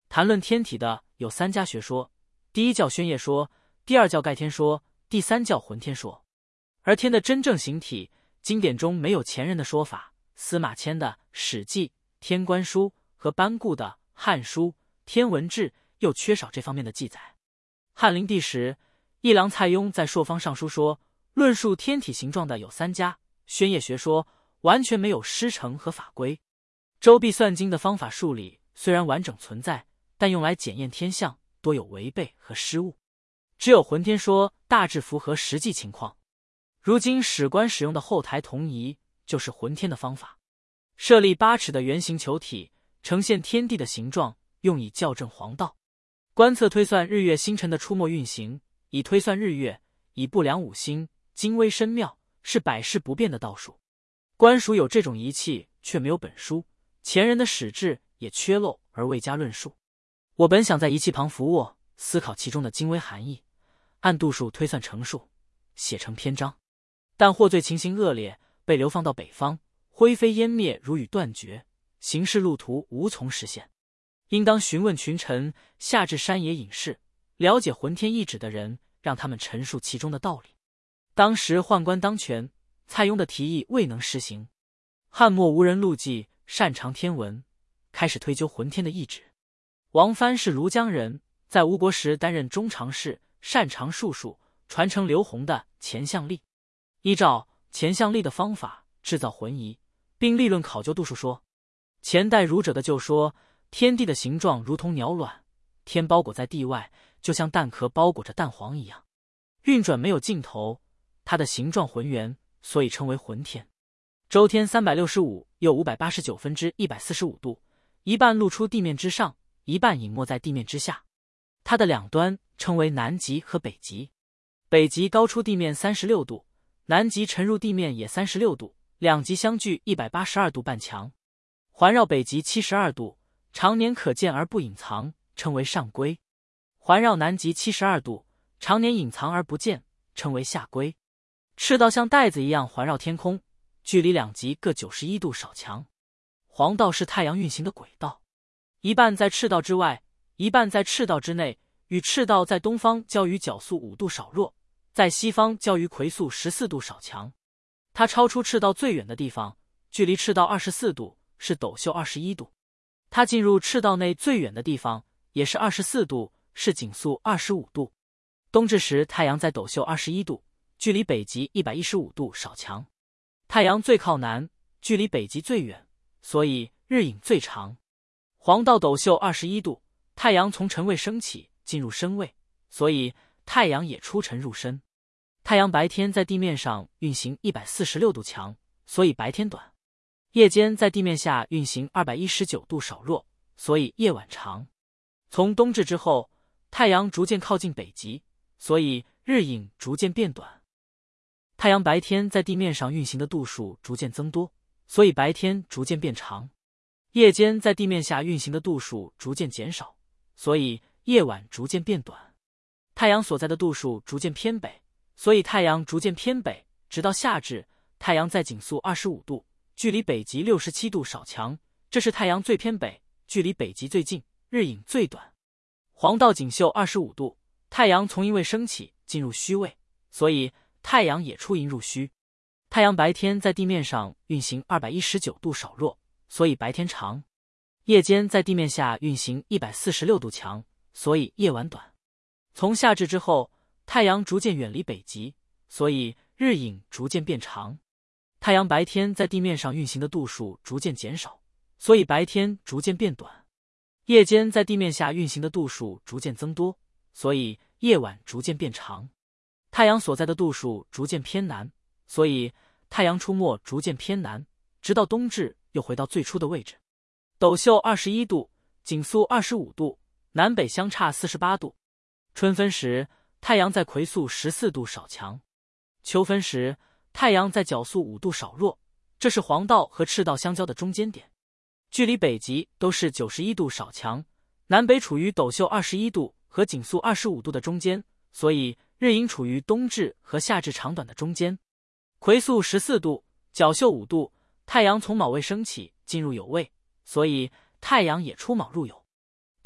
谈论天体的有三家学说，第一叫宣业说，第二叫盖天说，第三叫浑天说。而天的真正形体，经典中没有前人的说法，司马迁的《史记》《天官书》和班固的《汉书》《天文志》又缺少这方面的记载。汉灵帝时，议郎蔡邕在朔方上书说，论述天体形状的有三家，宣业学说完全没有师承和法规。周必算经的方法数理虽然完整存在，但用来检验天象多有违背和失误。只有浑天说大致符合实际情况。如今史官使用的后台同仪就是浑天的方法，设立8尺的圆形球体，呈现天地的形状，用以校正黄道。观测推算日月星辰的出没运行，以推算日月，以不量五星，精微深妙，是百世不变的道术。官署有这种仪器，却没有本书，前人的史志也缺漏而未加论述。我本想在仪器旁伏卧，思考其中的精微含义，按度数推算成数，写成篇章。但获罪情形恶劣，被流放到北方，灰飞烟灭，如雨断绝，行事路途无从实现。应当询问群臣，下至山野隐士，了解浑天意旨的人，让他们陈述其中的道理。当时宦官当权，蔡邕的提议未能施行。汉末无人陆记，擅长天文，开始推究浑天的意旨。王藩是庐江人，在吴国时担任中常侍，擅长术数，传承刘弘的乾象历。依照乾象历的方法制造浑仪，并立论考究度数说，前代儒者的就说，天地的形状如同鸟卵，天包裹在地外，就像蛋壳包裹着蛋黄一样，运转没有尽头，它的形状浑圆，所以称为浑天。周天365又589分之145度，一半露出地面之上，一半隐没在地面之下。它的两端称为南极和北极，北极高出地面36度，南极沉入地面也36度，两极相距182度半强。环绕北极72度，常年可见而不隐藏，称为上归；环绕南极72度，常年隐藏而不见，称为下归。赤道像带子一样环绕天空，距离两极各91度少强。黄道是太阳运行的轨道，一半在赤道之外，一半在赤道之内，与赤道在东方交于角宿5度少弱，在西方交于癸宿14度少强。它超出赤道最远的地方，距离赤道24度，是斗宿21度。它进入赤道内最远的地方，也是24度，是景宿25度。冬至时太阳在斗宿21度，距离北极115度少强。太阳最靠南，距离北极最远，所以日影最长。黄道斗宿21度，太阳从辰位升起，进入申位，所以太阳也出辰入申。太阳白天在地面上运行146度强，所以白天短；夜间在地面下运行219度少弱，所以夜晚长。从冬至之后，太阳逐渐靠近北极，所以日影逐渐变短。太阳白天在地面上运行的度数逐渐增多，所以白天逐渐变长；夜间在地面下运行的度数逐渐减少，所以夜晚逐渐变短。太阳所在的度数逐渐偏北，所以太阳逐渐偏北，直到夏至，太阳在景宿25度，距离北极67度少强，这是太阳最偏北，距离北极最近，日影最短。黄道景宿25度，太阳从阴位升起，进入虚位，所以太阳也出阴入虚。太阳白天在地面上运行219度少弱，所以白天长；夜间在地面下运行146度强，所以夜晚短。从夏至之后，太阳逐渐远离北极，所以日影逐渐变长。太阳白天在地面上运行的度数逐渐减少，所以白天逐渐变短；夜间在地面下运行的度数逐渐增多，所以夜晚逐渐变长。太阳所在的度数逐渐偏南，所以太阳出没逐渐偏南，直到冬至又回到最初的位置。斗宿21度，景宿25度，南北相差48度。春分时，太阳在癸宿14度少强；秋分时，太阳在角宿5度少弱，这是黄道和赤道相交的中间点，距离北极都是91度少强，南北处于斗宿21度和景宿25度的中间，所以日影处于冬至和夏至长短的中间。癸宿14度，角宿5度，太阳从卯位升起，进入酉位，所以太阳也出卯入酉。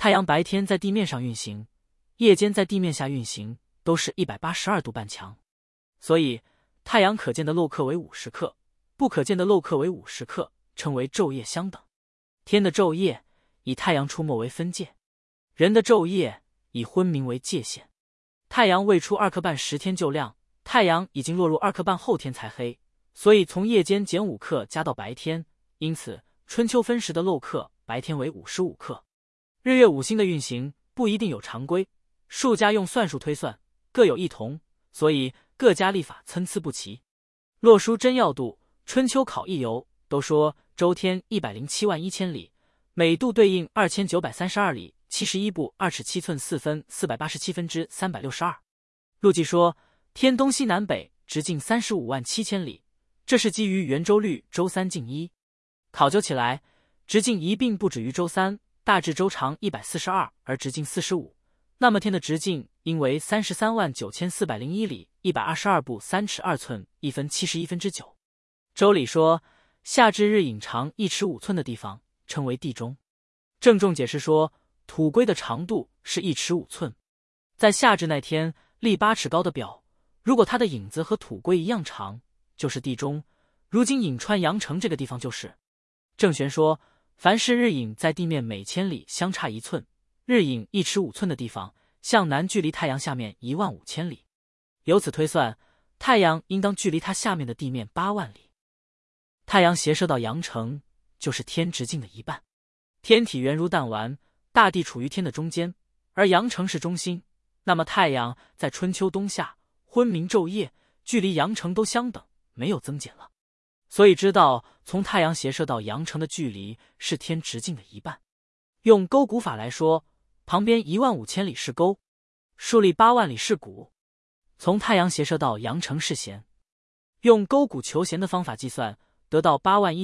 太阳白天在地面上运行，夜间在地面下运行，都是182度半强。所以太阳可见的漏刻为50克，不可见的漏刻为50克，称为昼夜相等。天的昼夜以太阳出没为分界，人的昼夜以昏明为界限。太阳未出2刻半时天就亮，太阳已经落入2刻半后天才黑，所以从夜间减5克加到白天，因此春秋分时的漏刻白天为55克。日月五星的运行不一定有常规，数家用算术推算，各有异同，所以各家历法参差不齐。洛书真要度、春秋考异游都说周天107万1千里，每度对应2932里71步2尺7寸4分487分之362。陆记说天东西南北直径35万7千里，这是基于圆周率周三径1。考究起来，直径一并不止于周三，大致周长142而直径45，那么天的直径应为33万9401里122步3尺2寸1分71分之9。周礼说夏至日影长1尺5寸的地方称为地中。郑重解释说土龟的长度是1尺5寸，在夏至那天立8尺高的表，如果它的影子和土龟一样长，就是地中。如今颍川阳城这个地方就是。郑玄说凡是日影在地面每千里相差1寸，日影1尺5寸的地方，向南距离太阳下面15000里。由此推算，太阳应当距离它下面的地面8万里。太阳斜射到阳城，就是天直径的一半。天体圆如弹丸，大地处于天的中间，而阳城是中心，那么太阳在春秋冬夏、昏明昼夜，距离阳城都相等，没有增减了。所以知道从太阳斜射到阳城的距离是天直径的一半。用勾股法来说，旁边15000里是勾，竖立8万里是股。从太阳斜射到阳城是弦，用勾股求弦的方法计算，得到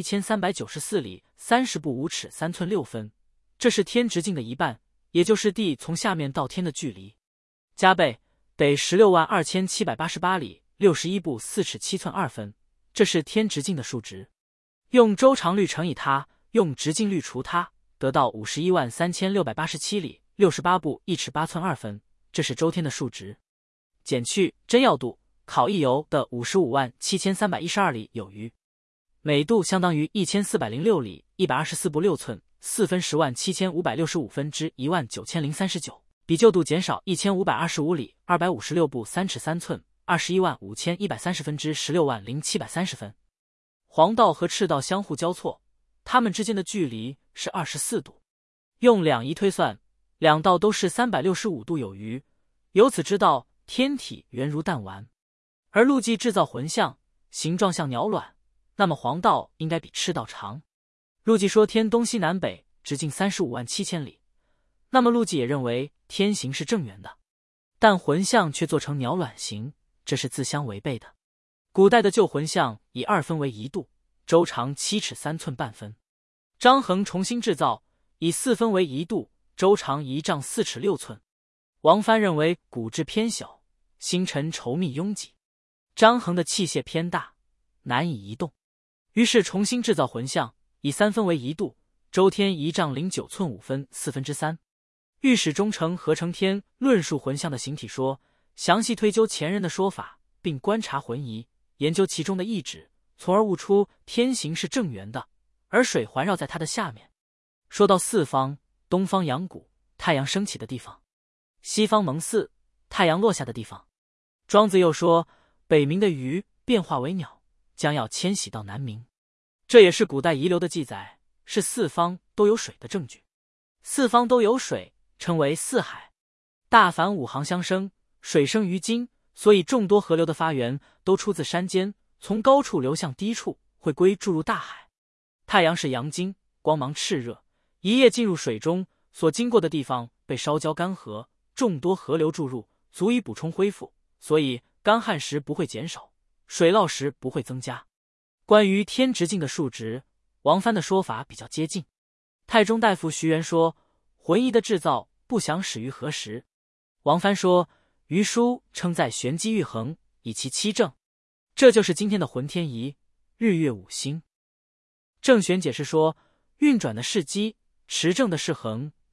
81394里30步5尺3寸6分，这是天直径的一半，也就是地从下面到天的距离。加倍得162788里61步4尺7寸2分，这是天直径的数值。用周长率乘以它，用直径率除它，得到513687里68步1尺8寸2分，这是周天的数值。减去真要度、考异游的557312里有余，每度相当于1406里124步6寸4分107565分之19039，比旧度减少1525里256步3尺3寸215130分之160730分。黄道和赤道相互交错，它们之间的距离是24度。用两仪推算，两道都是365度有余，由此知道天体圆如弹丸。而陆记制造浑象，形状像鸟卵，那么黄道应该比赤道长。陆记说天东西南北直径35万7千里，那么陆记也认为天形是正圆的，但浑象却做成鸟卵形，这是自相违背的。古代的旧浑象以2分为1度，周长7尺3寸半分。张衡重新制造，以4分为1度，周长1丈4尺6寸。王藩认为骨质偏小，星辰稠密拥挤，张衡的器械偏大，难以移动，于是重新制造浑象，以3分为1度，周天1丈09寸5分4分之3。御史中丞何承天论述浑象的形体说，详细推究前人的说法，并观察浑仪，研究其中的意旨，从而悟出天形是正圆的，而水环绕在它的下面。说到四方，东方阳谷，太阳升起的地方；西方蒙巳，太阳落下的地方。庄子又说，北冥的鱼变化为鸟，将要迁徙到南冥。这也是古代遗留的记载，是四方都有水的证据。四方都有水，称为四海。大凡5行相生，水生于今，所以众多河流的发源都出自山间，从高处流向低处，会归注入大海。太阳是阳精，光芒炽热，一夜进入水中，所经过的地方被烧焦干涸，众多河流注入，足以补充恢复，所以干旱时不会减少，水涝时不会增加。关于天直径的数值，王藩的说法比较接近。太中大夫徐元说，浑仪的制造不详始于何时。王藩说，余书称在玄机玉衡，以其七正，这就是今天的浑天仪、日月五星。郑玄解释说，运转的是机，持正的是衡，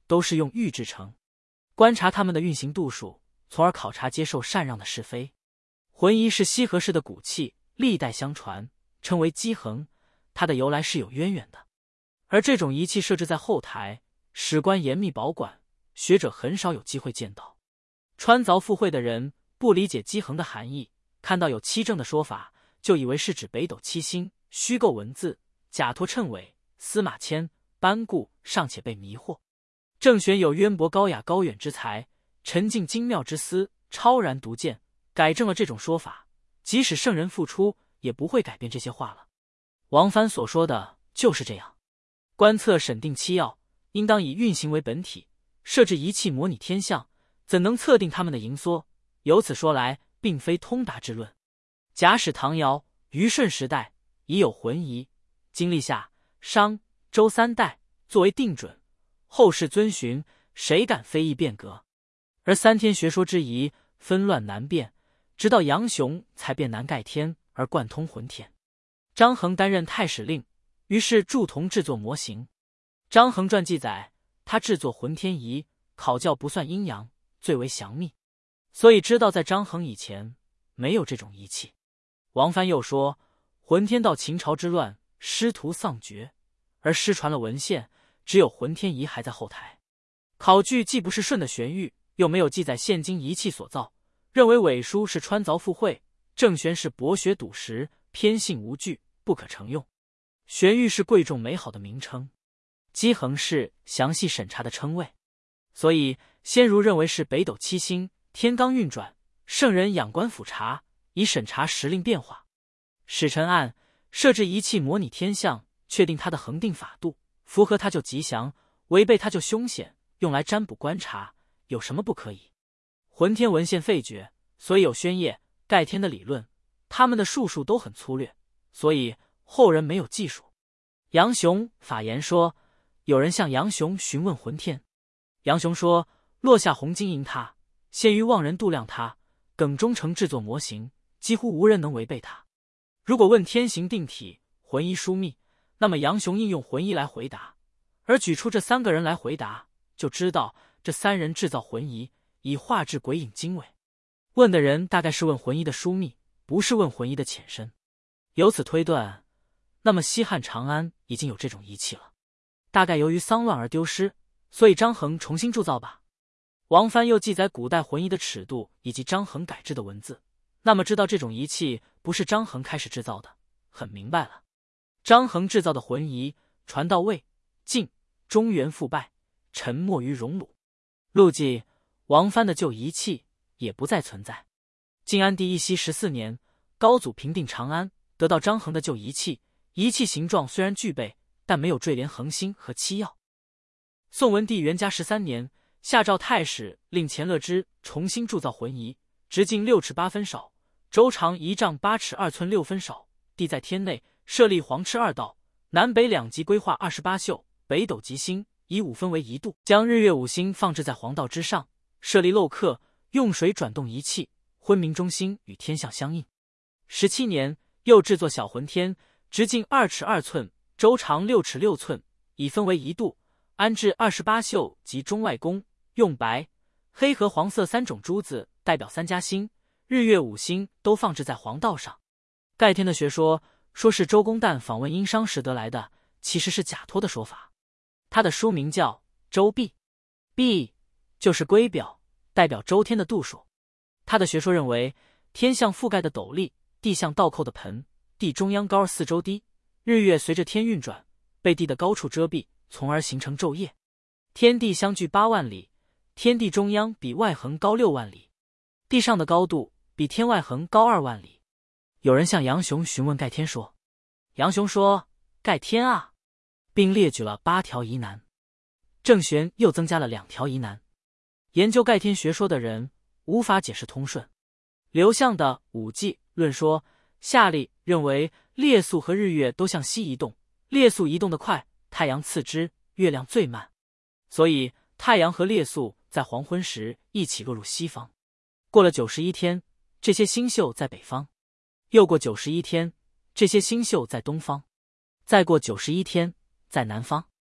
都是用玉制成，观察它们的运行度数，从而考察接受禅让的是非。浑仪是西河氏的骨器，历代相传，称为机衡，它的由来是有渊源的。而这种仪器设置在后台，史官严密保管，学者很少有机会见到。穿凿附会的人不理解机衡的含义，看到有七正的说法，就以为是指北斗七星，虚构文字，假托谶纬，司马迁、班固尚且被迷惑。郑玄有渊博高雅高远之才，沉静精妙之思，超然独见，改正了这种说法，即使圣人复出，也不会改变这些话了。王藩所说的就是这样。观测审定七要，应当以运行为本体，设置仪器模拟天象，怎能测定它们的盈缩？由此说来，并非通达之论。假使唐尧、虞舜时代已有浑仪，经历夏、商、周三代作为定准，后世遵循，谁敢非议变革？而三天学说之疑纷乱难辨，直到杨雄才变难盖天而贯通浑天。张衡担任太史令，于是助同制作模型。张衡传记载，他制作浑天仪，考教不算阴阳，最为详密，所以知道在张衡以前没有这种仪器。王藩又说，浑天到秦朝之乱，师徒丧绝，而失传了文献，只有浑天仪还在后台。考据既不是舜的玄谕，又没有记载现今仪器所造，认为伪书是穿凿附会，郑玄是博学笃实，偏信无据，不可成用。玄谕是贵重美好的名称，机衡是详细审查的称谓，所以先儒认为是北斗七星，天罡运转，圣人仰观俯察，以审查时令变化。使臣按设置仪器模拟天象，确定它的恒定法度，符合它就吉祥，违背它就凶险，用来占卜观察，有什么不可以？浑天文献废绝，所以有宣业、盖天的理论，他们的术数都很粗略，所以后人没有记述。杨雄法言说，有人向杨雄询问浑天，杨雄说，落下红金银塔，先于望人度量它，耿忠诚制作模型，几乎无人能违背它。如果问天行定体，浑仪疏密，那么杨雄应用浑仪来回答，而举出这三个人来回答，就知道这三人制造浑仪，以画质鬼影精伪。问的人大概是问浑仪的疏密，不是问浑仪的浅深。由此推断，那么西汉长安已经有这种仪器了，大概由于丧乱而丢失，所以张衡重新铸造吧。王藩又记载古代浑仪的尺度以及张衡改制的文字，那么知道这种仪器不是张衡开始制造的，很明白了。张衡制造的浑仪传到魏、晋，中原覆败，沉没于荣辱。陆记王藩的旧仪器也不再存在。晋安帝义熙14年，高祖平定长安，得到张衡的旧仪器，仪器形状虽然具备，但没有坠连恒星和七曜。宋文帝元嘉13年，下诏太史令钱乐之重新铸造浑仪，直径6尺8分少，轴长1丈8尺2寸6分少，地在天内，设立黄赤二道，南北两极规划28宿，北斗吉星，以5分为1度，将日月五星放置在黄道之上，设立漏刻，用水转动仪器，昏明中心与天象相应。17年，又制作小浑天，直径2尺2寸，周长6尺6寸，以分为1度，安置28宿及中外宫，用白、黑和黄色3种珠子代表3家星，日月五星都放置在黄道上。盖天的学说是周公旦访问殷商时得来的，其实是假托的说法。他的书名叫周历，历就是圭表，代表周天的度数。他的学说认为，天象覆盖的斗笠，地象倒扣的盆，地中央高4周低，日月随着天运转，被地的高处遮蔽，从而形成昼夜。天地相距8万里，天地中央比外横高6万里，地上的高度比天外横高2万里。有人向杨雄询问盖天说，杨雄说，盖天啊，并列举了8条疑难。郑玄又增加了2条疑难。研究盖天学说的人无法解释通顺。刘向的《五纪论》说，夏历认为列宿和日月都向西移动，列宿移动得快，太阳次之，月亮最慢，所以太阳和列宿在黄昏时一起落入西方。过了91天，这些星宿在北方；又过91天，这些星宿在东方；再过91天，在南方。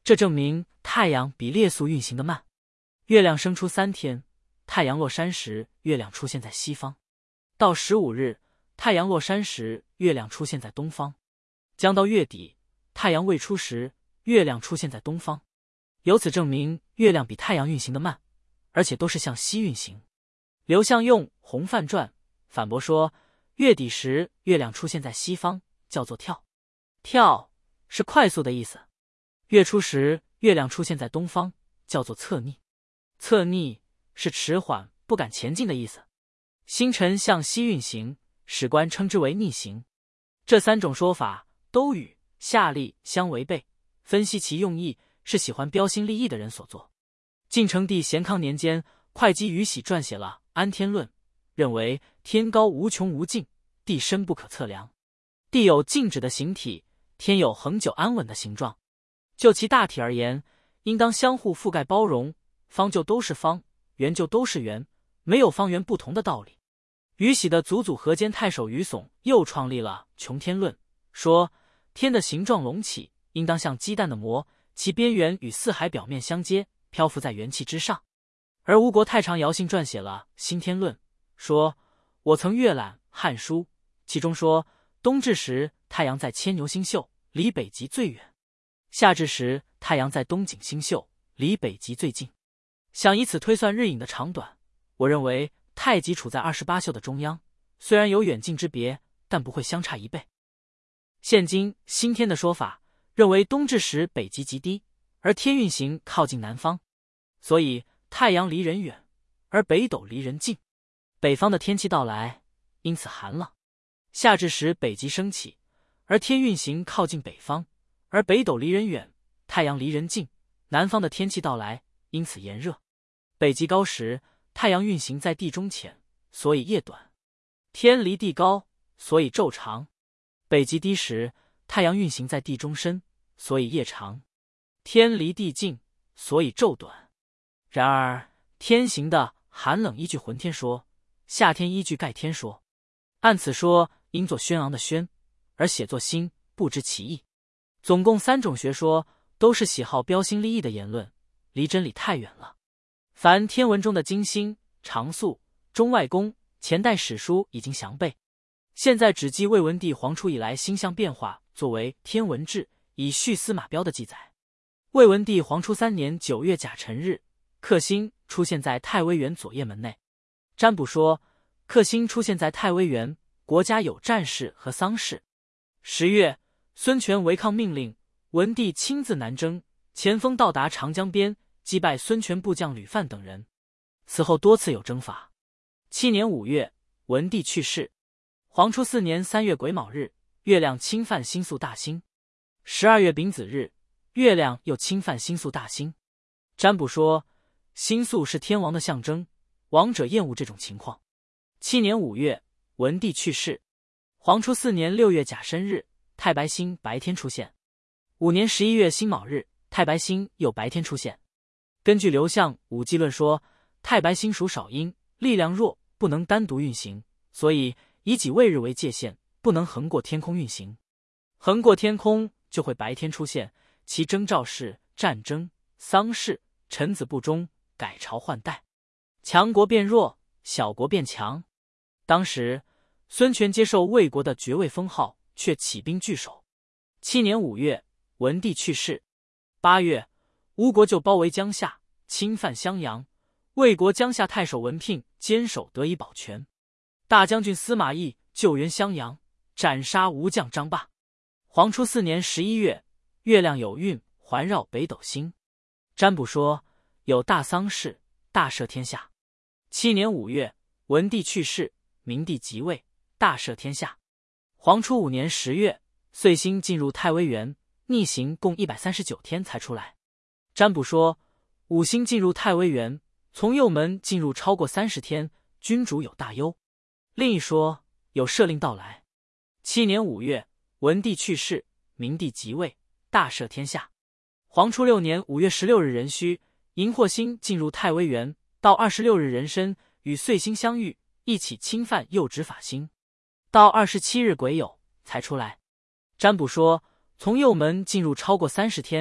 这证明太阳比列宿运行的慢。月亮升出3天，太阳落山时，月亮出现在西方。到15日，太阳落山时，月亮出现在东方。将到月底，太阳未出时，月亮出现在东方。由此证明月亮比太阳运行的慢，而且都是向西运行。刘向用《洪范传》反驳说，月底时月亮出现在西方，叫做跳。跳是快速的意思。月初时月亮出现在东方，叫做侧逆。侧逆是迟缓不敢前进的意思。星辰向西运行，史官称之为逆行。这3种说法都与下例相违背，分析其用意是喜欢标新立异的人所作。晋成帝咸康年间，会稽宇喜撰写了《安天论》，认为天高无穷无尽，地深不可测量。地有静止的形体，天有恒久安稳的形状。就其大体而言，应当相互覆盖包容，方就都是方，圆就都是圆，没有方圆不同的道理。宇喜的祖祖河间太守宇耸又创立了《穷天论》，说天的形状隆起，应当像鸡蛋的膜，其边缘与四海表面相接，漂浮在元气之上。而吴国太常姚信撰写了《新天论》，说我曾阅览《汉书》，其中说冬至时太阳在牵牛星宿，离北极最远；夏至时太阳在东井星宿，离北极最近。想以此推算日影的长短，我认为太极处在28宿的中央，虽然有远近之别，但不会相差1倍。现今新天的说法认为冬至时北极极低，而天运行靠近南方，所以太阳离人远，而北斗离人近，北方的天气到来，因此寒冷。夏至时北极升起，而天运行靠近北方，而北斗离人远，太阳离人近，南方的天气到来，因此炎热。北极高时，太阳运行在地中浅，所以夜短；天离地高，所以昼长。北极低时，太阳运行在地中深，所以夜长；天离地近，所以昼短。然而天行的寒冷依据浑天说，夏天依据盖天说。按此说，应作轩昂的轩，而写作新，不知其意。总共3种学说，都是喜好标新立异的言论，离真理太远了。凡天文中的金星、常宿、中外宫，前代史书已经详备，现在只记魏文帝黄初以来星象变化，作为《天文志》，以续司马彪的记载。魏文帝黄初3年9月甲辰日，克星出现在太微垣左掖门内。占卜说，克星出现在太微垣，国家有战事和丧事。10月，孙权违抗命令，文帝亲自南征，前锋到达长江边，击败孙权部将吕范等人。此后多次有征伐。7年5月，文帝去世。黄初4年3月癸卯日，月亮侵犯星宿大星。12月丙子日，月亮又侵犯星宿大星。占卜说，星宿是天王的象征，王者厌恶这种情况。7年5月，文帝去世。黄初4年6月甲申日，太白星白天出现。5年11月辛卯日，太白星又白天出现。根据刘向《五纪论》说，太白星属少阴，力量弱，不能单独运行，所以以己未日为界限，不能横过天空运行。横过天空就会白天出现，其征兆是战争、丧事、臣子不忠、改朝换代，强国变弱，小国变强。当时孙权接受魏国的爵位封号，却起兵拒守。7年5月，文帝去世。8月，吴国就包围江夏，侵犯襄阳。魏国江夏太守文聘坚守得以保全。大将军司马懿救援襄阳，斩杀吴将张霸。黄初4年11月，月亮有运环绕北斗星。占卜说，有大丧事，大赦天下。7年5月，文帝去世，明帝即位，大赦天下。黄初5年10月，岁星进入太微垣，逆行共139天才出来。占卜说，五星进入太微垣，从右门进入超过30天，君主有大忧。另一说，有赦令到来。7年5月，文帝去世，明帝即位，大赦天下。黄初6年5月16日壬戌，荧惑星进入太微垣，到26日壬申，与岁星相遇，一起侵犯右指法星，到27日癸酉才出来。占卜说，从右门进入超过30天，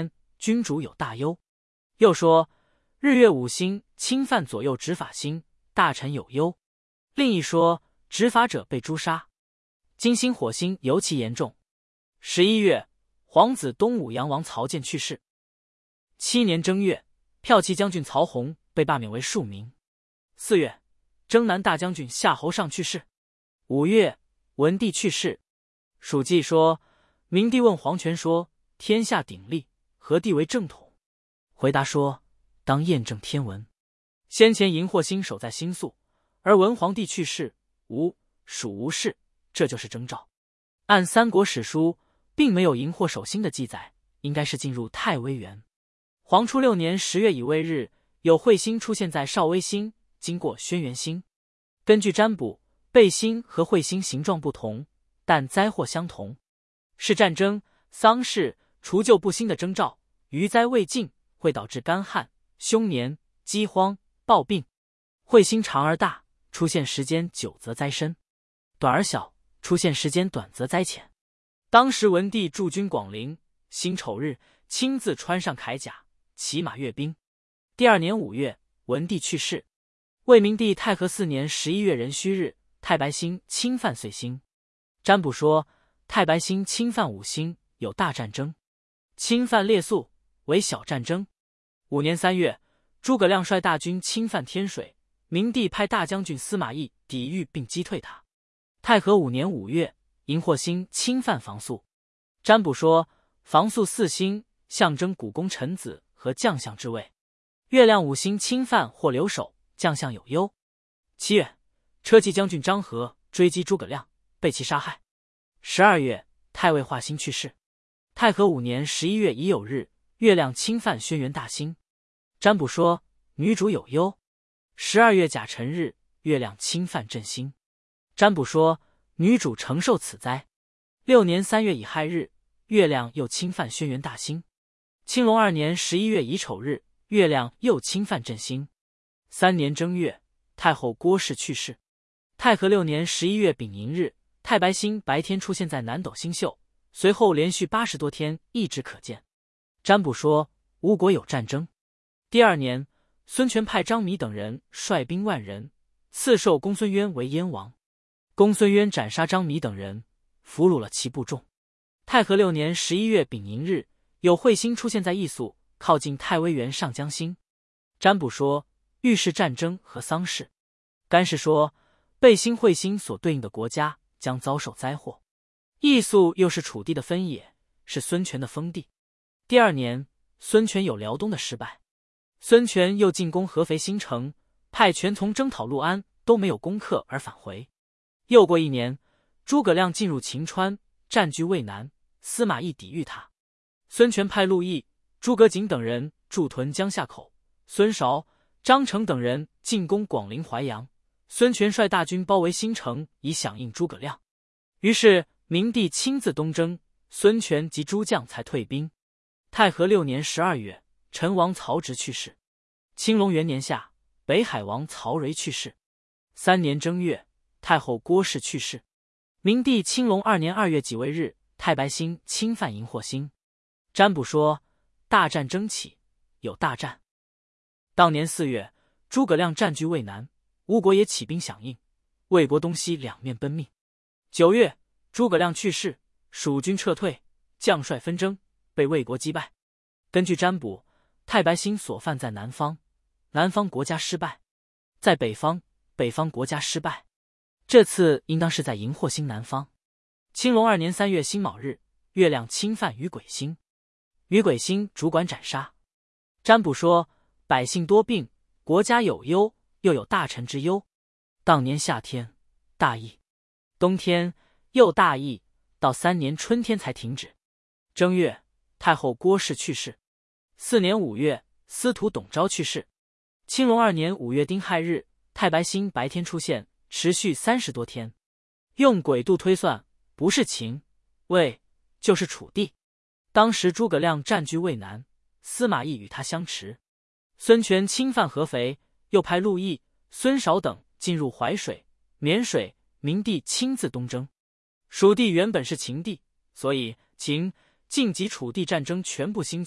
君主有大忧。又说日月五星侵犯左右执法星，大臣有忧。另一说执法者被诛杀。金星火星尤其严重。11月，皇子东武阳王曹建去世。7年正月，骠骑将军曹洪被罢免为庶民。4月，征南大将军夏侯尚去世。5月，文帝去世。蜀记说，明帝问黄权说：“天下鼎立，何帝为正统？”回答说：“当验证天文。先前荧惑星守在星宿，而文皇帝去世，蜀无事，这就是征兆。按三国史书，并没有荧惑守星的记载，应该是进入太微元。黄初6年10月乙未日，有彗星出现在少微星，经过轩辕星。根据占卜，背星和彗星形状不同，但灾祸相同，是战争、丧事、除旧布新的征兆。余灾未尽，会导致干旱、凶年、饥荒、暴病。彗星长而大，出现时间久则灾深；短而小，出现时间短则灾浅。当时文帝驻军广陵，辛丑日亲自穿上铠甲，骑马阅兵。第2年5月，文帝去世。魏明帝太和4年11月壬戌日，太白星侵犯岁星。占卜说，太白星侵犯五星，有大战争；侵犯列宿，为小战争。5年3月，诸葛亮率大军侵犯天水，明帝派大将军司马懿抵御并击退他。太和5年5月，荧惑星侵犯房宿。占卜说，房宿4星象征古功臣子和将相之位。月亮5星侵犯或留守，将相有忧。7月，车骑将军张合追击诸葛亮，被其杀害。12月，太尉华歆去世。太和5年11月乙酉日，月亮侵犯轩辕大星。占卜说，女主有忧。12月甲辰日，月亮侵犯震星。占卜说，女主承受此灾。6年3月乙亥日，月亮又侵犯轩辕大星。青龙2年11月乙丑日，月亮又侵犯震星。3年正月，太后郭氏去世。太和6年11月丙寅日，太白星白天出现在南斗星宿，随后连续80多天一直可见。占卜说，吴国有战争。第2年，孙权派张弥等人率兵10000人，赐授公孙渊为燕王。公孙渊斩杀张弥等人，俘虏了其部众。太和6年11月丙寅日，有彗星出现在易宿，靠近太微垣上江星。占卜说，预示战争和丧事。干氏说，背星彗星所对应的国家将遭受灾祸。易宿又是楚地的分野，是孙权的封地。第2年，孙权有辽东的失败。孙权又进攻合肥新城，派权从征讨陆安，都没有攻克而返回。又过1年，诸葛亮进入秦川，占据渭南，司马懿抵御他。孙权派陆毅、诸葛瑾等人驻屯江夏口，孙韶、张成等人进攻广陵淮阳。孙权率大军包围新城，以响应诸葛亮。于是明帝亲自东征，孙权及诸将才退兵。太和6年12月，陈王曹植去世。青龙元年夏，北海王曹叡去世。3年正月，太后郭氏去世。明帝青龙2年2月己未日，太白星侵犯荧惑星。占卜说，大战争起，有大战。当年4月，诸葛亮占据渭南，吴国也起兵响应，魏国东西两面奔命。9月，诸葛亮去世，蜀军撤退，将帅纷争，被魏国击败。根据占卜，太白星所犯在南方，南方国家失败；在北方，北方国家失败。这次应当是在荧惑星南方。青龙2年3月辛卯日，月亮侵犯于癸星，于癸星主管斩杀。占卜说，百姓多病，国家有忧，又有大臣之忧。当年夏天大疫，冬天又大疫，到3年春天才停止。正月，太后郭氏去世。4年5月，司徒董昭去世。青龙2年5月丁亥日，太白星白天出现，持续30多天。用纬度推算，不是秦、魏，就是楚地。当时诸葛亮占据渭南，司马懿与他相持。孙权侵犯合肥，又派陆毅、孙韶等进入淮水、沔水，明帝亲自东征。蜀地原本是秦地，所以秦、晋及楚地战争全部兴起，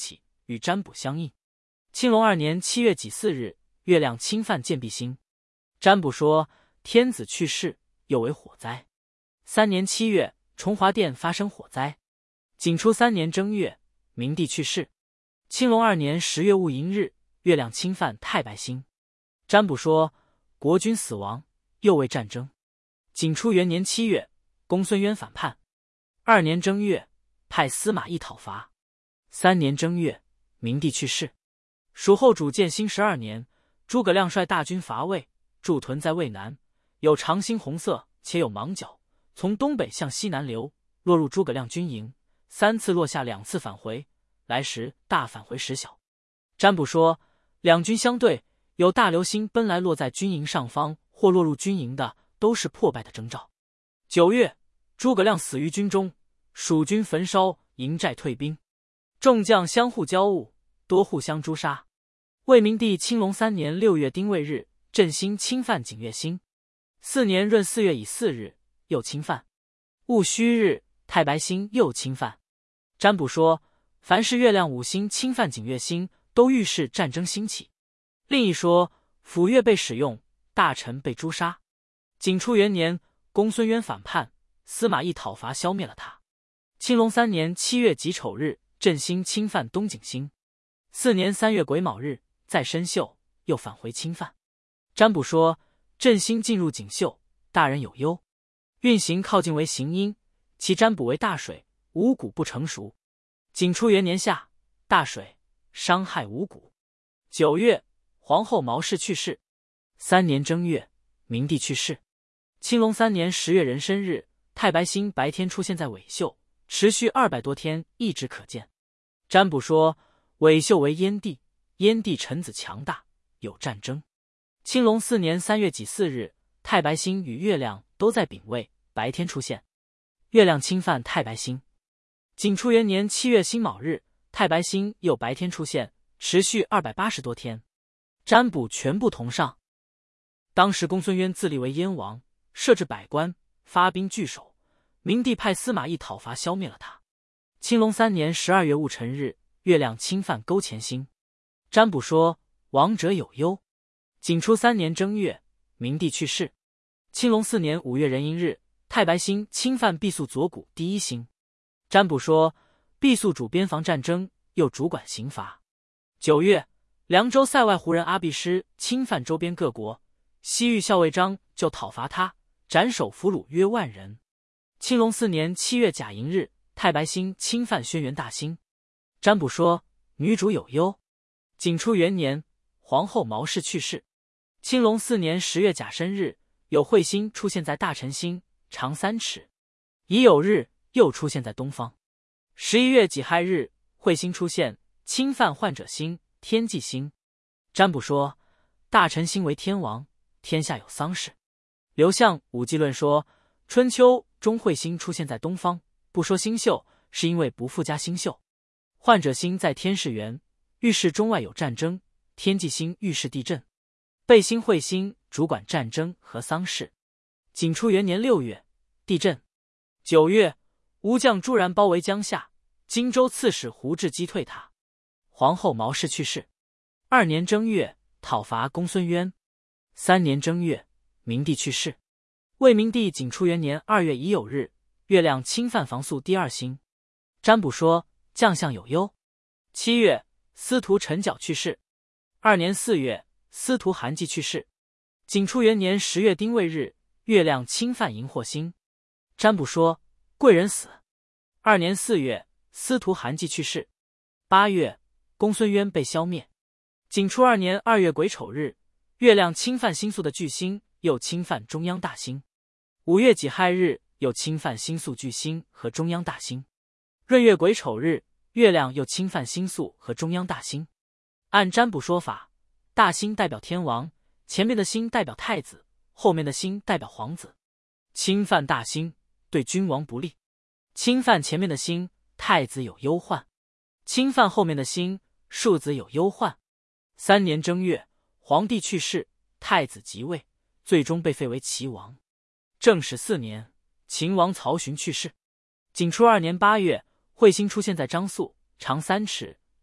与占卜相应。庆隆2年7月己巳日，月亮侵犯建弼星。占卜说天子去世，又为火灾。3年7月，崇华殿发生火灾。景初3年正月，明帝去世。庆隆2年10月戊寅日，月亮侵犯太白星。占卜说国君死亡，又为战争。景初元年7月，公孙渊反叛。2年正月，派司马懿讨伐。3年正月，明帝去世。蜀后主建兴12年，诸葛亮率大军伐魏，驻屯在渭南，有长星红色，且有芒角，从东北向西南流，落入诸葛亮军营，3次落下，2次返回，来时大，返回时小。占卜说两军相对，有大流星奔来，落在军营上方，或落入军营的，都是破败的征兆。9月，诸葛亮死于军中，蜀军焚烧营寨，退兵，众将相互交恶，多互相诛杀。魏明帝庆隆3年6月丁未日，震星侵犯景岳星。4年闰4月乙巳日，又侵犯。戊戌日，太白星又侵犯。占卜说凡是月亮5星侵犯景岳星，都预示战争兴起。另一说辅月被使用，大臣被诛杀。景初元年，公孙渊反叛，司马懿讨伐，消灭了他。庆隆3年7月己丑日，震星侵犯东景星。4年3月癸卯日，在申宿，又返回侵犯。占卜说震星进入景宿，大人有忧。运行靠近为行阴，其占卜为大水，五谷不成熟。景初元年夏，大水，伤害五谷。9月，皇后毛氏去世。3年正月，明帝去世。庆隆3年10月壬申日，太白星白天出现在尾宿，持续200多天，一直可见。占卜说尾宿为燕地，燕地臣子强大，有战争。庆隆4年3月己巳日，太白星与月亮都在丙位，白天出现，月亮侵犯太白星。景初元年7月辛卯日，太白星又白天出现，持续280多天。占卜全部同上。当时公孙渊自立为燕王，设置百官，发兵拒守。明帝派司马懿讨伐，消灭了他。庆隆3年12月戊辰日，月亮侵犯勾前星。占卜说亡者有忧。景初3年正月，明帝去世。庆隆4年5月壬寅日，太白星侵犯毕宿左谷第一星。占卜说毕宿主边防战争，又主管刑罚。9月，凉州塞外胡人阿必师侵犯周边各国，西域校尉章就讨伐他，斩首俘虏约10000人。庆隆4年7月甲寅日，太白星侵犯轩辕大星。占卜说女主有忧。景初元年，皇后毛氏去世。庆隆4年10月甲申日，有彗星出现在大辰星，长3尺。乙酉日，又出现在东方。11月己亥日，彗星出现，侵犯患者星、天际星。占卜说大辰星为天王，天下有丧事。刘向《武纪论》说春秋中彗星出现在东方，不说星宿，是因为不附加星宿。患者星在天士元，预示中外有战争；天际星预示地震。背星彗星主管战争和丧事。景初元年6月，地震。9月，吴将朱然包围江夏，荆州刺史胡志击退他。皇后毛氏去世。2年正月，讨伐公孙渊。3年正月，明帝去世。魏明帝景初元年2月乙酉日，月亮侵犯房宿第2星。占卜说将相有忧。7月，司徒陈角去世。2年4月，司徒韩季去世。景初元年10月丁未日，月亮侵犯荧惑星。占卜说贵人死。2年4月，司徒韩季去世。8月，公孙渊被消灭。景初2年2月癸丑日，月亮侵犯星宿的巨星，又侵犯中央大星。5月己亥日，又侵犯星宿巨星和中央大星。闰月癸丑日，月亮又侵犯星宿和中央大星。按占卜说法，大星代表天王，前面的星代表太子，后面的星代表皇子。侵犯大星对君王不利，侵犯前面的星，太子有忧患；侵犯后面的星，庶子有忧患。3年正月，皇帝去世，太子即位，最终被废为齐王。正始4年，秦王曹询去世。景初2年8月，彗星出现在张宿，长3尺，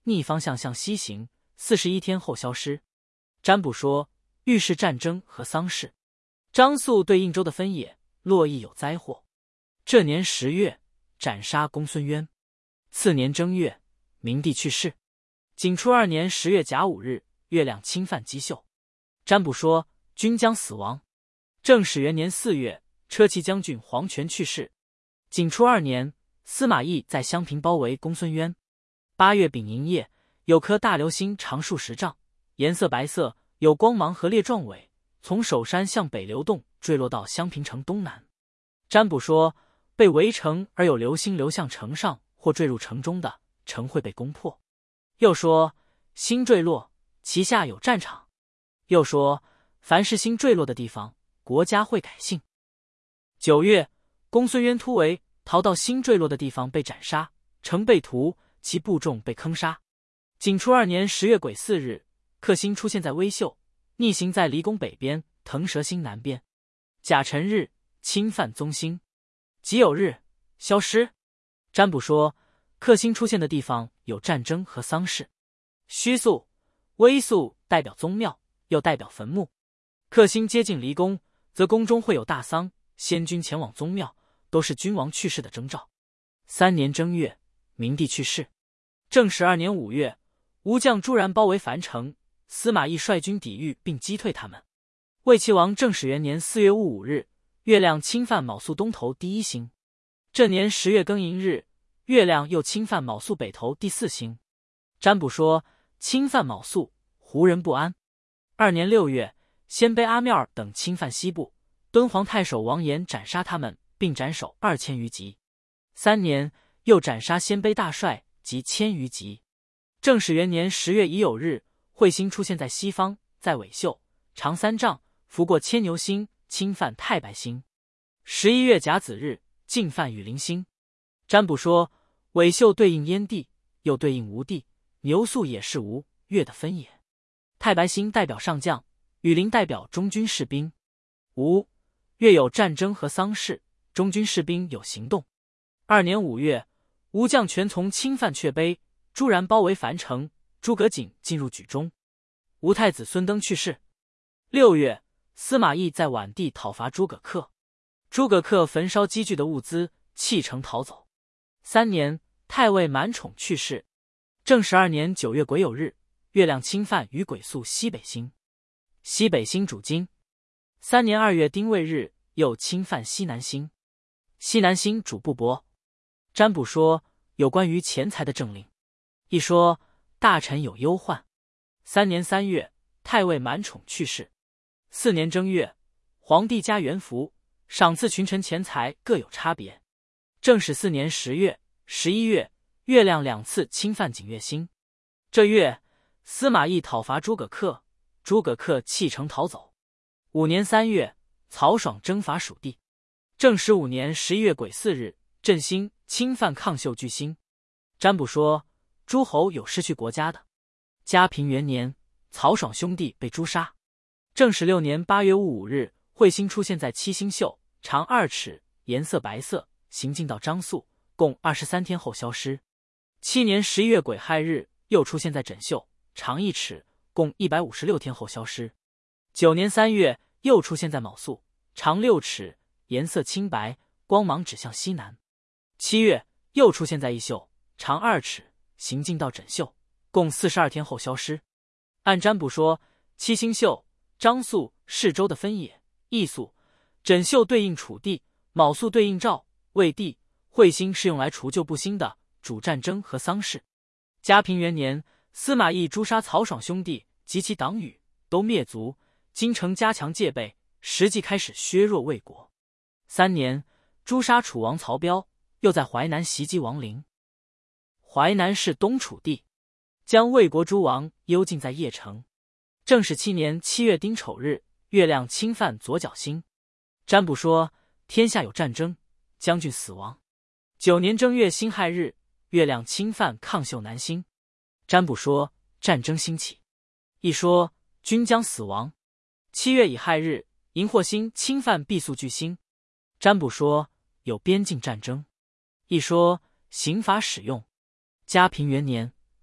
逆方向向西行，41天后消失。占卜说预示战争和丧事。张宿对应州的分野，洛邑有灾祸。这年10月，斩杀公孙渊。次年正月，明帝去世。景初2年10月甲午日，月亮侵犯姬秀。占卜说军将死亡。正始元年4月，车骑将军黄权去世。景初2年，司马懿在襄平包围公孙渊。8月丙寅夜，有颗大流星长数10丈，颜色白色，有光芒和列状尾，从首山向北流动，坠落到襄平城东南。占卜说被围城而有流星流向城上或坠入城中的，城会被攻破。又说星坠落，其下有战场。又说凡是星坠落的地方，国家会改姓。9月，公孙渊突围，逃到星坠落的地方被斩杀，城被屠，其部众被坑杀。景初2年10月癸巳日，克星出现在微秀，逆行在离宫北边，腾蛇星南边。甲辰日，侵犯宗星。己酉日，消失。占卜说克星出现的地方有战争和丧事。虚宿、微宿代表宗庙，又代表坟墓。克星接近离宫，则宫中会有大丧，先君前往宗庙，都是君王去世的征兆。3年正月，明帝去世。正12年5月，吴将朱然包围樊城，司马懿率军抵御并击退他们。魏齐王正始元年4月戊午日，月亮侵犯卯宿东头第1星。这年10月庚寅日，月亮又侵犯卯宿北头第4星。占卜说侵犯卯宿，胡人不安。2年6月，鲜卑阿妙尔等侵犯西部，敦煌太守王延斩杀他们，并斩首2000余级。3年，又斩杀鲜卑大帅及1000余级。正始元年10月乙酉日，彗星出现在西方，在尾秀，长3丈，拂过牵牛星，侵犯太白星。11月甲子日，进犯羽林星。占卜说尾秀对应燕地，又对应吴地，牛宿也是吴越的分野。太白星代表上将，羽林代表中军士兵。吴越有战争和丧事，中军士兵有行动。2年5月，吴将全从侵犯阙碑，朱然包围樊城，诸葛瑾进入举中。吴太子孙登去世。6月，司马懿在宛地讨伐诸葛恪，诸葛恪焚烧积聚的物资，弃城逃走。3年，太尉满宠去世。正12年9月癸酉日，月亮侵犯与癸宿西北星。西北星主金。3年2月丁未日，又侵犯西南星。西南星主布帛。占卜说有关于钱财的政令。一说大臣有忧患。3年3月，太尉满宠去世。4年正月，皇帝加元服，赏赐群臣钱财各有差别。正始4年10月、11月，月亮2次侵犯景月星。这月，司马懿讨伐诸葛恪，诸葛恪弃城逃走。5年3月，曹爽征伐蜀地。正始5年11月癸巳日，震星侵犯抗秀巨星。占卜说诸侯有失去国家的。嘉平元年，曹爽兄弟被诛杀。正始6年8月戊午日，彗星出现在七星宿，长2尺，颜色白色，行进到张宿，共23天后消失。7年11月癸亥日，又出现在枕宿，长1尺，共156天后消失。9年3月，又出现在卯宿，长6尺，颜色青白，光芒指向西南。7月，又出现在义宿，长2尺，行进到枕宿，共42天后消失。按占卜说，七星宿、张宿是州的分野，义宿、枕宿对应楚地，卯宿对应赵、魏地，彗星是用来除旧布新的，主战争和丧事。嘉平元年，司马懿诛杀曹爽兄弟及其党羽，都灭族，京城加强戒备，实际开始削弱魏国。3年，诛杀楚王曹彪，又在淮南袭击王陵。淮南是东楚地，将魏国诸王幽禁在邺城。正始7年7月丁丑日，月亮侵犯左角星。占卜说天下有战争，将军死亡。9年正月辛亥日，月亮侵犯抗秀南星。占卜说战争兴起。一说君将死亡。7月乙亥日，荧惑星侵犯毕宿巨星。占卜说有边境战争。一说刑罚使用。嘉平元年，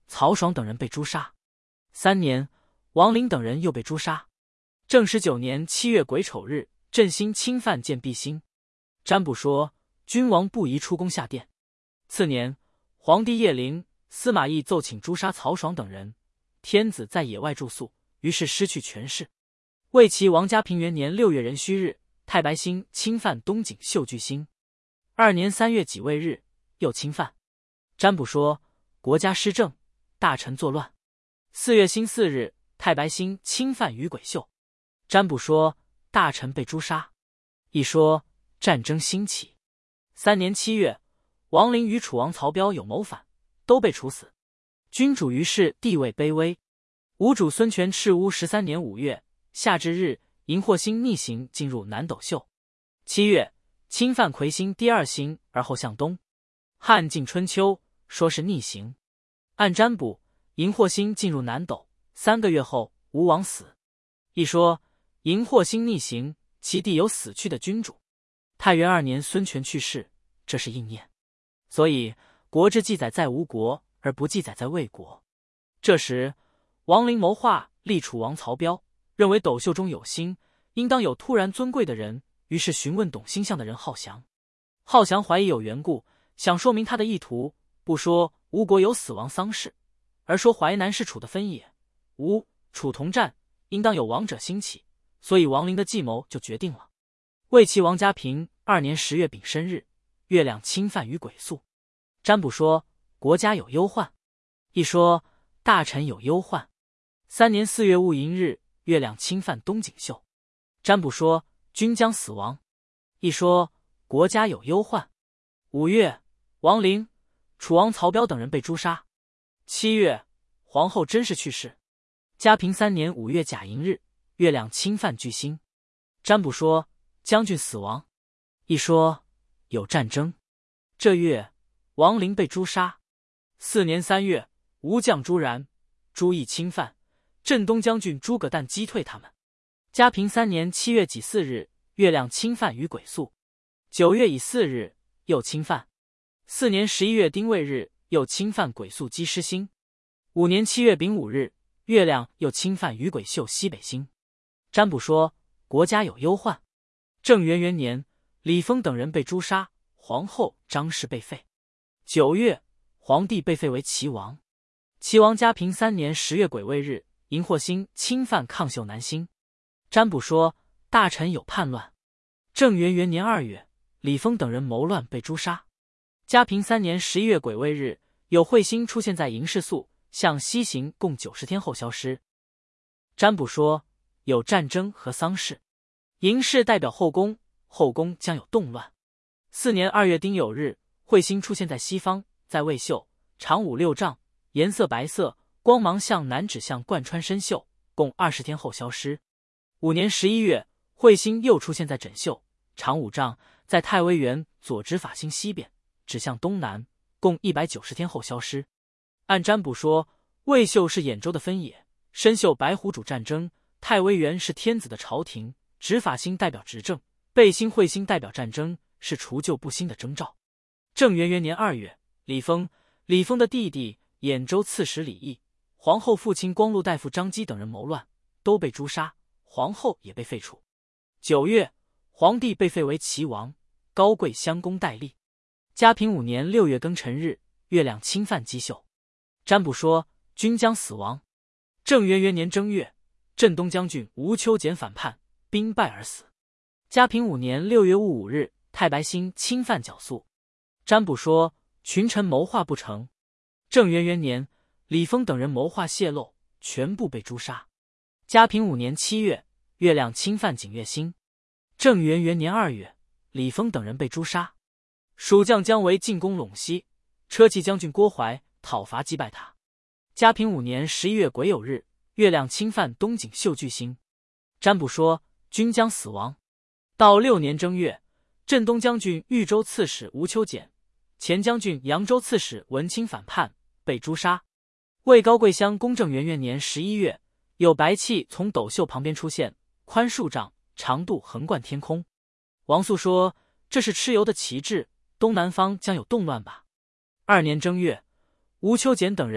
曹爽等人被诛杀。3年，王陵等人又被诛杀。正19年7月癸丑日，振兴侵犯建毕兴。占卜说君王不宜出宫下殿。次年，皇帝叶灵、司马懿奏请诛杀曹爽等人，天子在野外住宿，于是失去权势。魏齐王嘉平元年6月壬戌日，太白星侵犯东景秀巨星。2年3月己未日，又侵犯。占卜说国家失政，大臣作乱。4月辛巳日，太白星侵犯于癸秀。占卜说大臣被诛杀。一说战争兴起。3年7月，王陵与楚王曹彪有谋反，都被处死。君主于是地位卑微。吴主孙权赤乌13年5月夏至日，荧惑星逆行进入南斗宿。7月，侵犯魁星第2星而后向东。汉晋春秋说是逆行。按占卜，荧惑星进入南斗，3个月后吴王死。一说荧惑星逆行，其地有死去的君主。太元2年孙权去世，这是应验。所以国志记载在吴国，而不记载在魏国。这时王陵谋划立楚王曹彪，认为斗宿中有星，应当有突然尊贵的人，于是询问懂星象的人浩翔。浩翔怀疑有缘故，想说明他的意图，不说吴国有死亡丧事，而说淮南是楚的分野，吴楚同战，应当有王者兴起，所以王陵的计谋就决定了。魏齐王嘉平2年10月丙申日，月亮侵犯于癸宿。占卜说国家有忧患。一说大臣有忧患。3年4月戊寅日，月亮侵犯东景秀。占卜说君将死亡。一说国家有忧患。5月，王陵、楚王曹彪等人被诛杀。7月，皇后甄氏去世。嘉平3年5月甲寅日，月亮侵犯巨星。占卜说将军死亡。一说有战争。这月，王陵被诛杀。4年3月，吴将朱然、朱毅侵犯，镇东将军诸葛诞击退他们。嘉平3年7月己巳日，月亮侵犯于癸宿。9月乙巳日，又侵犯。4年11月丁未日，又侵犯癸宿击狮星。5年7月丙午日，月亮又侵犯于癸秀西北星。占卜说国家有忧患。正元元年，李丰等人被诛杀，皇后张氏被废。9月，皇帝被废为齐王。齐王嘉平3年10月癸未日，荧惑星侵犯抗秀南星。占卜说大臣有叛乱。正元元年2月，李丰等人谋乱被诛杀。嘉平3年11月癸未日，有彗星出现在银氏宿，向西行共90天后消失。占卜说有战争和丧事。银氏代表后宫，后宫将有动乱。4年2月丁酉日，彗星出现在西方，在未宿，长5、6丈，颜色白色，光芒向南指向贯穿深宿，共20天后消失。5年11月，彗星又出现在枕宿，长5丈，在太微垣左指法星西边，指向东南，共190天后消失。按占卜说，未宿是兖州的分野，深宿白虎主战争，太微垣是天子的朝廷，指法星代表执政，背星彗星代表战争，是除旧布新的征兆。正元元年2月，李丰的弟弟兖州刺史李毅、皇后父亲光禄大夫张基等人谋乱，都被诛杀，皇后也被废除。9月，皇帝被废为齐王，高贵襄公代立。嘉平5年6月庚辰日，月亮侵犯箕宿。占卜说君将死亡。正元元年正月，镇东将军吴秋俭反叛，兵败而死。嘉平5年6月戊午日，太白星侵犯角宿。占卜说群臣谋划不成。正元元年，李丰等人谋划泄露，全部被诛杀。嘉平5年7月，月亮侵犯景月星。正元元年2月，李丰等人被诛杀。蜀将姜维进攻陇西，车骑将军郭淮讨伐击败他。嘉平5年11月癸酉日，月亮侵犯东景秀巨星。占卜说君将死亡。到6年正月，镇东将军豫州刺史吴秋俭、前将军扬州刺史文钦反叛，被诛杀。魏高贵乡公正元元年11月，有白气从斗宿旁边出现，宽数丈，长度横贯天空。王肃说这是蚩尤的旗帜，东南方将有动乱吧。2年正月，吴秋俭等人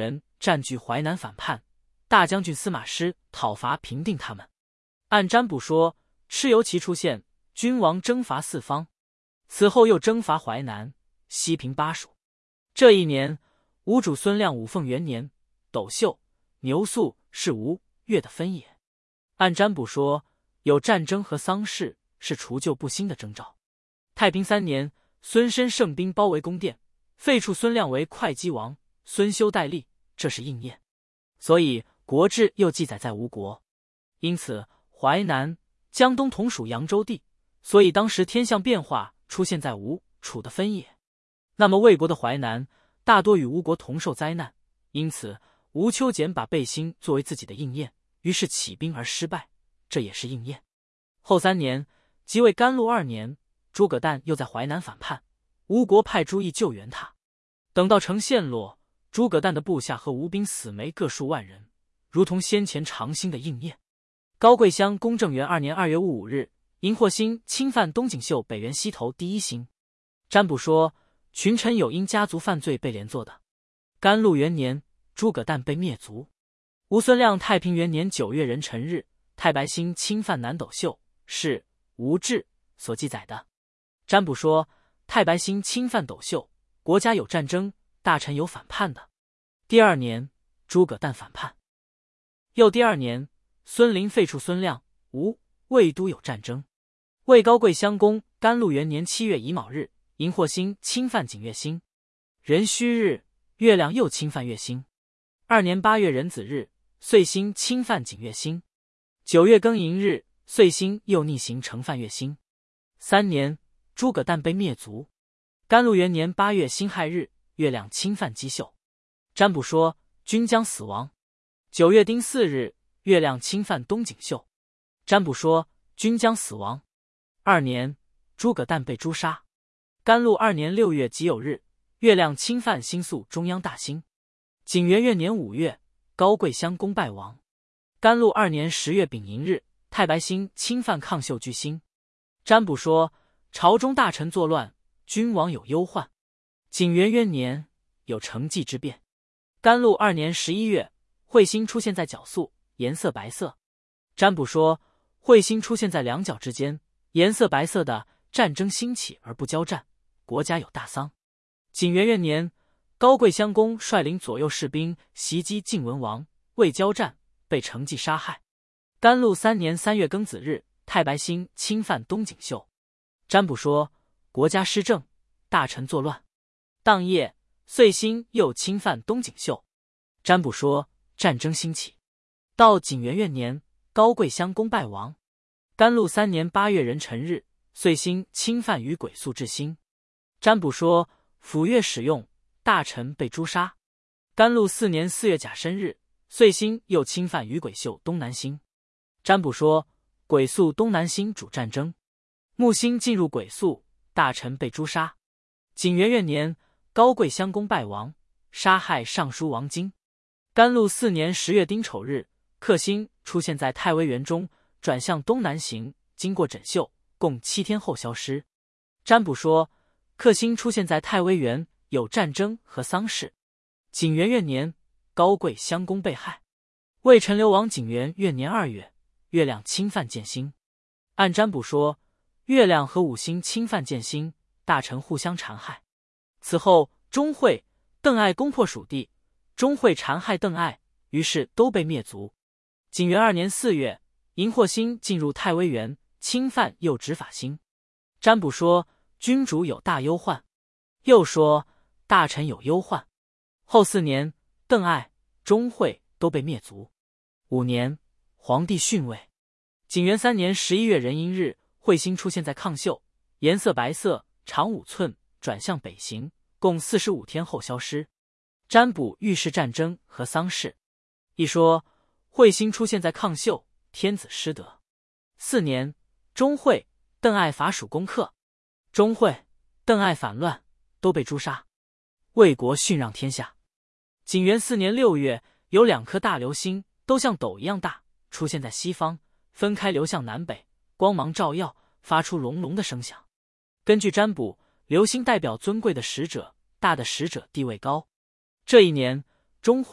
占据淮南反叛，大将军司马师讨伐平定他们。按占卜说，蚩尤其出现，君王征伐四方，此后又征伐淮南，西平巴蜀。这一年，吴主孙亮五凤元年，斗秀、牛宿是吴越的分野。按占卜说，有战争和丧事是除旧布新的征兆。太平3年，孙申盛兵包围宫殿，废黜孙亮为会稽王，孙修代立，这是应验。所以国志又记载在吴国。因此淮南、江东同属扬州地，所以当时天象变化出现在吴、楚的分野。那么魏国的淮南大多与吴国同受灾难，因此吴秋俭把背心作为自己的应验，于是起兵而失败，这也是应验。后3年，即为甘露2年，诸葛诞又在淮南反叛，吴国派朱义救援他。等到城陷落，诸葛诞的部下和吴兵死没各数万人，如同先前长兴的应验。高贵乡公正元2年2月戊午日，荧惑星侵犯东锦绣北垣西头第一星。占卜说，群臣有因家族犯罪被连坐的。甘露元年，诸葛诞被灭族。吴孙亮太平元年9月壬辰日，太白星侵犯南斗秀，是吴志所记载的。占卜说，太白星侵犯斗秀，国家有战争，大臣有反叛的。第2年，诸葛诞反叛。又第2年，孙林废黜孙亮，吴、魏都有战争。魏高贵襄公甘露元年7月乙卯日，荧惑星侵犯景月星。壬戌日，月亮又侵犯月星。2年8月壬子日，岁星侵犯景月星。9月庚寅日，岁星又逆行承犯月星。3年，诸葛诞被灭族。甘露元年8月辛亥日，月亮侵犯箕宿。占卜说，君将死亡。9月丁巳日，月亮侵犯东锦绣。占卜说，君将死亡。2年，诸葛诞被诛杀。甘露2年6月己酉日，月亮侵犯星宿中央大星。景元元年5月，高贵襄公败亡。甘露2年10月丙寅日，太白星侵犯抗秀巨星。占卜说，朝中大臣作乱，君王有忧患。景元元年，有成纪之变。甘露2年11月，彗星出现在角宿，颜色白色。占卜说，彗星出现在两角之间，颜色白色的，战争兴起而不交战，国家有大丧。景元元年，高贵襄公率领左右士兵袭击晋文王，未交战，被成纪杀害。甘露3年3月庚子日，太白星侵犯东锦绣。占卜说，国家失政，大臣作乱。当夜，岁星又侵犯东锦绣。占卜说，战争兴起。到景元元年，高贵襄公败亡。甘露3年8月壬辰日，岁星侵犯于癸宿至星。占卜说，府乐使用，大臣被诛杀。甘露4年4月甲申日，岁星又侵犯于癸宿东南星。占卜说，癸宿东南星主战争。木星进入癸宿，大臣被诛杀。景元元年，高贵襄公败亡，杀害尚书王经。甘露4年10月丁丑日，克星出现在太微垣中，转向东南行，经过枕秀，共7天后消失。占卜说，克星出现在太微垣，有战争和丧事。景元元年，高贵襄公被害。魏陈留王景元元年2月，月亮侵犯建星。按占卜说，月亮和五星侵犯建星，大臣互相残害。此后，钟会、邓艾攻破蜀地，钟会残害邓艾，于是都被灭族。景元2年4月，荧惑星进入太微垣，侵犯右执法星。占卜说，君主有大忧患。又说，大臣有忧患。后4年，邓艾、钟会都被灭族。5年，皇帝逊位。景元3年11月壬寅日，彗星出现在抗秀，颜色白色，长5寸，转向北行，共45天后消失。占卜预示战争和丧事。一说，彗星出现在抗秀，天子失德。4年，钟会、邓艾伐蜀攻克，钟会、邓艾反乱，都被诛杀。魏国逊让天下。景元4年6月，有2颗大流星，都像斗一样大，出现在西方，分开流向南北，光芒照耀，发出隆隆的声响。根据占卜，流星代表尊贵的使者，大的使者地位高。这一年，钟会、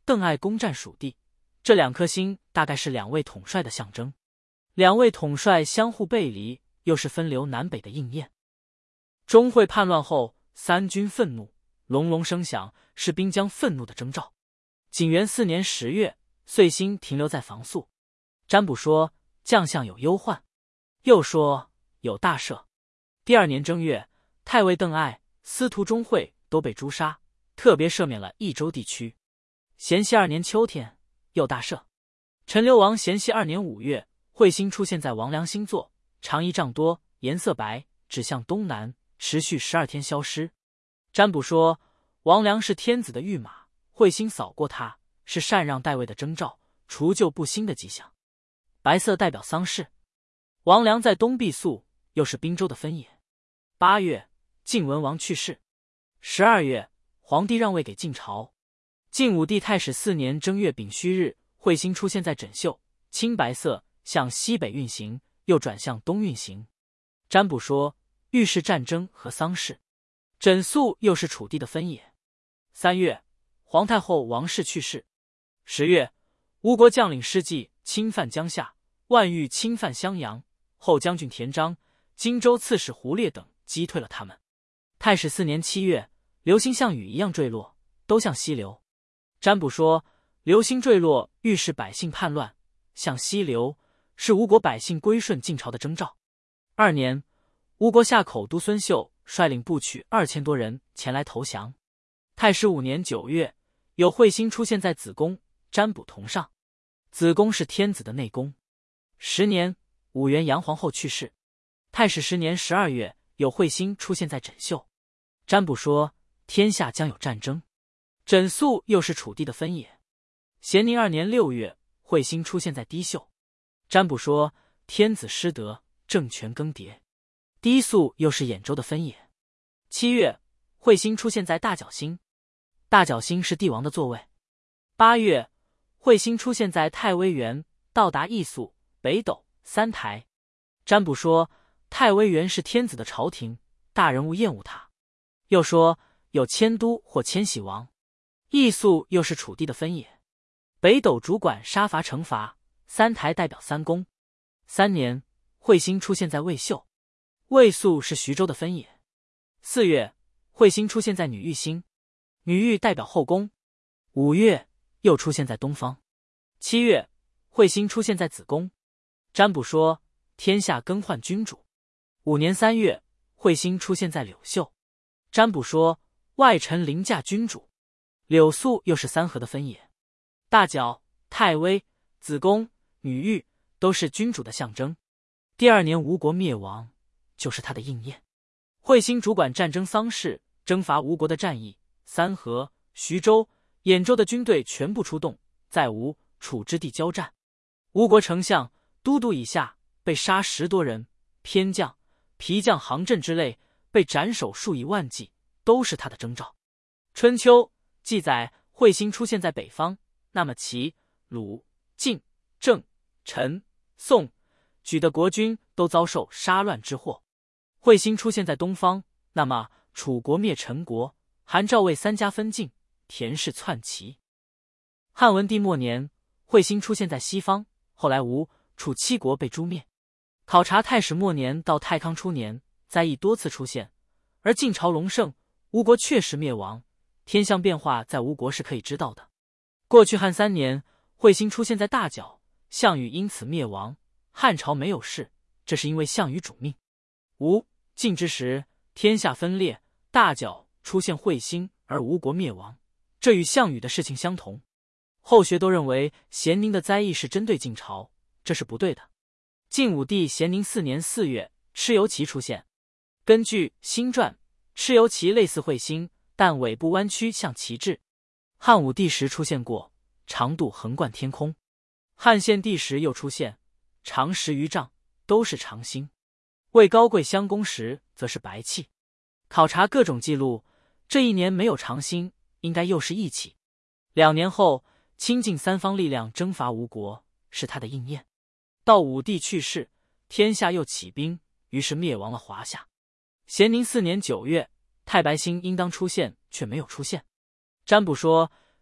邓艾攻占蜀地，这两颗星大概是两位统帅的象征。两位统帅相互背离，又是分流南北的应验。钟会叛乱后，三军愤怒，隆隆声响，是兵将愤怒的征兆。景元4年10月，遂兴停留在防宿。占卜说将相有忧患，又说有大赦。第2年正月，太尉邓艾、司徒钟会都被诛杀，特别赦免了益州地区。咸熙2年秋天，又大赦。陈留王咸熙2年5月，彗星出现在王梁星座，长1丈多，颜色白，指向东南，持续12天消失。占卜说王梁是天子的御马，彗星扫过他，是禅让代位的征兆，除旧布新的迹象。白色代表丧事，王梁在东避宿，又是滨州的分野。8月，晋文王去世。12月，皇帝让位给晋朝。晋武帝太始4年正月丙戌日，彗星出现在枕宿，青白色，向西北运行，又转向东运行。占卜说预示战争和丧事。枕宿又是楚地的分野。3月，皇太后王氏去世。10月，吴国将领施济侵犯江夏，万欲侵犯襄阳，后将军田章、荆州刺史胡烈等击退了他们。太始4年7月，流星像雨一样坠落，都向西流。占卜说流星坠落预示百姓叛乱，向西流，是吴国百姓归顺晋朝的征兆。2年，吴国夏口都孙秀率领部曲2000多人前来投降。太始5年9月，有彗星出现在子宫，占卜同上。子宫是天子的内宫。10年，武元阳皇后去世。太始10年12月，有彗星出现在枕宿，占卜说天下将有战争。枕宿又是楚地的分野。咸宁2年6月，彗星出现在低宿，占卜说天子失德，政权更迭。低宿又是兖州的分野。7月，彗星出现在大角星，大角星是帝王的座位。8月，彗星出现在太微垣，到达易宿、北斗、三台。占卜说太微垣是天子的朝廷，大人物厌恶他。又说有迁都或迁徙王。易宿又是楚地的分野。北斗主管杀伐惩罚，三台代表三公。3年，彗星出现在未宿，未宿是徐州的分野。4月，彗星出现在女玉星，女玉代表后宫。5月，又出现在东方。7月，彗星出现在子宫。占卜说天下更换君主。5年3月，彗星出现在柳宿，占卜说外臣凌驾君主。柳宿又是三河的分野。大角、太微、子宫、女玉都是君主的象征。第2年吴国灭亡，就是他的应验。彗星主管战争丧事，征伐吴国的战役，三河、徐州、兖州的军队全部出动，在吴、楚之地交战。吴国丞相、都督以下被杀10多人，偏将、皮将行阵之类被斩首数以万计，都是他的征兆。春秋记载彗星出现在北方，那么齐、鲁、晋、郑、陈、宋、莒的国君都遭受杀乱之祸。彗星出现在东方，那么楚国灭陈国，韩赵魏3家分晋，田氏篡齐。汉文帝末年，彗星出现在西方，后来吴、楚7国被诛灭。考察太始末年到太康初年，灾异多次出现，而晋朝隆盛，吴国确实灭亡。天象变化在吴国是可以知道的。过去汉3年，彗星出现在大角，项羽因此灭亡，汉朝没有事，这是因为项羽主命。吴、晋之时，天下分裂，大角出现彗星，而吴国灭亡，这与项羽的事情相同。后学都认为咸宁的灾异是针对晋朝，这是不对的。晋武帝咸宁4年4月，蚩尤旗出现。根据《新传》，蚩尤旗类似彗星，但尾部弯曲向旗帜。汉武帝时出现过，长度横贯天空。汉献帝时又出现，长10余丈，都是长星。魏高贵襄公时则是白气。考察各种记录，这一年没有长星，应该又是异气。2年后，倾尽三方力量征伐吴国，是他的应验。到武帝去世，天下又起兵，于是灭亡了华夏。咸宁4年9月，太白星应当出现，却没有出现。占卜说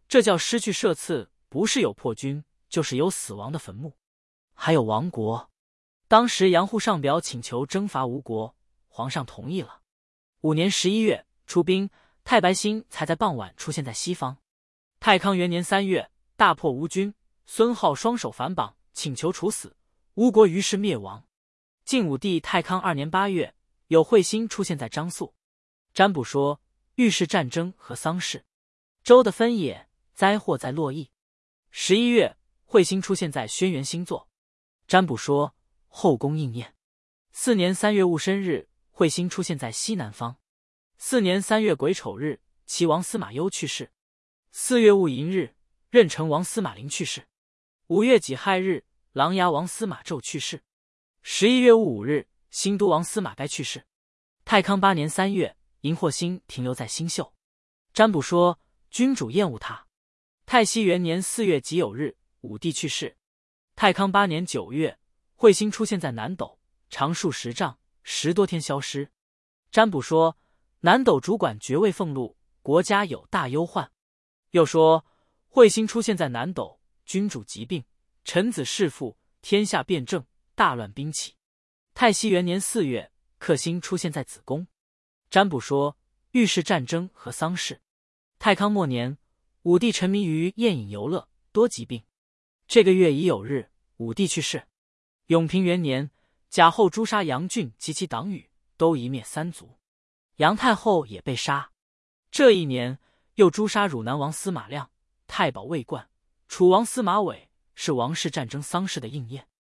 这叫失去社稷，不是有破军，就是有死亡的坟墓。还有亡国。当时杨户上表请求征伐吴国，皇上同意了。5年11月出兵，太白星才在傍晚出现在西方。太康元年3月，大破吴军，孙皓双手反绑，请求处死，吴国于是灭亡。晋武帝太康2年8月，有彗星出现在张宿，占卜说预示战争和丧事。周的分野，灾祸在洛邑。11月，彗星出现在轩辕星座，占卜说后宫应验。4年3月戊申日，彗星出现在西南方。4年3月癸丑日，齐王司马攸去世。4月戊寅日，壬辰王司马麟去世。5月己亥日，琅琊王司马昭去世。11月戊午日，新都王司马该去世。太康8年3月，荧惑星停留在星宿，占卜说君主厌恶他。太熙元年4月己酉日，武帝去世。太康8年9月，彗星出现在南斗，长数10丈，10多天消失。占卜说南斗主管爵位俸禄，国家有大忧患。又说彗星出现在南斗，君主疾病，臣子弑父，天下变政，大乱兵起。太熙元年4月，克星出现在子宫，占卜说预示战争和丧事。太康末年，武帝沉迷于宴饮游乐，多疾病。这个月乙酉日，武帝去世。永平元年，贾后诛杀杨俊及其党羽，都夷灭3族。杨太后也被杀。这一年，又诛杀汝南王司马亮、太保魏冠、楚王司马玮，是王室战争丧事的应验。